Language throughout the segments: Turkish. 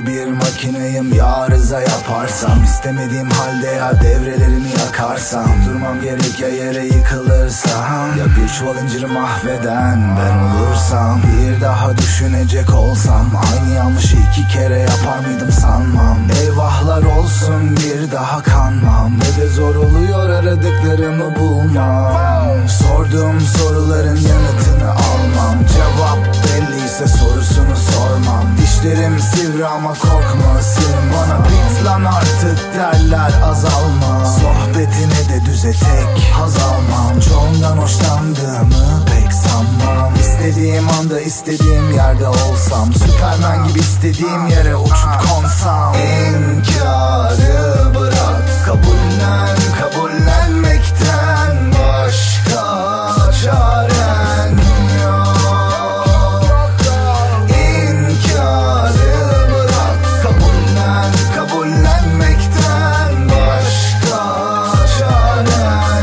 bir makineyim ya, arıza yaparsam. İstemediğim halde ya devrelerini yakarsam. Durmam gerek ya yere yıkılırsam. Ya bir çuval inciri mahveden ben olursam. Bir daha düşünecek olsam aynı yanlışı 2 kere yapar mıydım sanmam. Eyvahlar olsun, bir daha kanmam. Ne de zor oluyor aradıklarımı bulmam. Sorduğum soruların yanıtını almam. Cevap belliyse sorusunu sormam. Dişlerim sivri ama korkma ısırın bana. Bit lan artık derler, azalma. Sohbetine de düze tek haz almam. Çoğundan hoşlandığımı pek sanmam. İstediğim anda istediğim yerde olsam. Süpermen gibi istediğim yere uçup konsam. İnkarı bırak, kabullen, kabullenmekten başka çaren yok. İnkarı bırak, kabullen, kabullenmekten başka çaren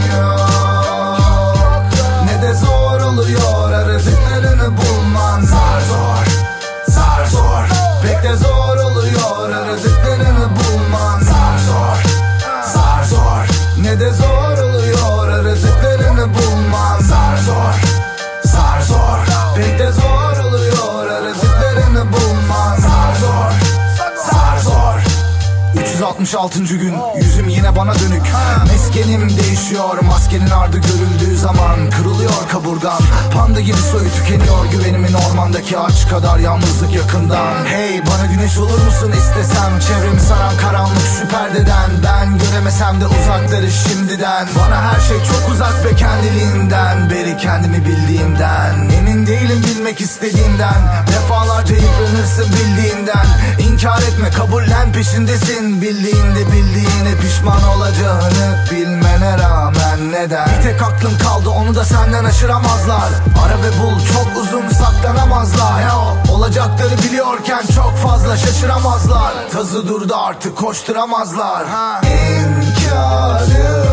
yok. Ne de zor oluyor aradıklarını bulman. Zar zor, zar zor, pek de zor oluyor aradıklarını bulman. Zar zor, zar zor, ne de zor oluyor aradıklarını bulman. Zar zor, zar zor, pek de zor oluyor aradıklarını bulman. Zar zor, zar zor. 366. gün, yüzüm yine bana dönük. Meskenim değişiyor, maskenin ardı görüldüğü zaman. Kırılıyor kaburgan, panda gibi soyu tükeniyor. Güvenimin ormandaki ağaç kadar, yalnızlık yakından. Hey, bana güneş olur musun istesem? Çevremi saran karanlık şu perdeden. Ben göremesem de uzakları şimdiden. Bana her şey çok uzak ve kendiliğinden. Beri kendimi bildiğimden. Emin değilim bilmek istediğimden. Defalarca yıpranırsın bildiğinden. İnkar etme, kabullen, peşindesin. Bildiğinde bildiğine pişman olacağını bilmene rağmen neden? Bir tek aklım kaldı, onu da senden aşıramazlar. Ara ve bul, çok uzun saklanamazlar. Olacakları biliyorken çok fazla şaşıramazlar. Tazı durdu artık, koşturamazlar. İnkarı